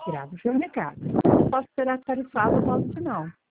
Grave o seu recado. Posso ser atarefado, posso não.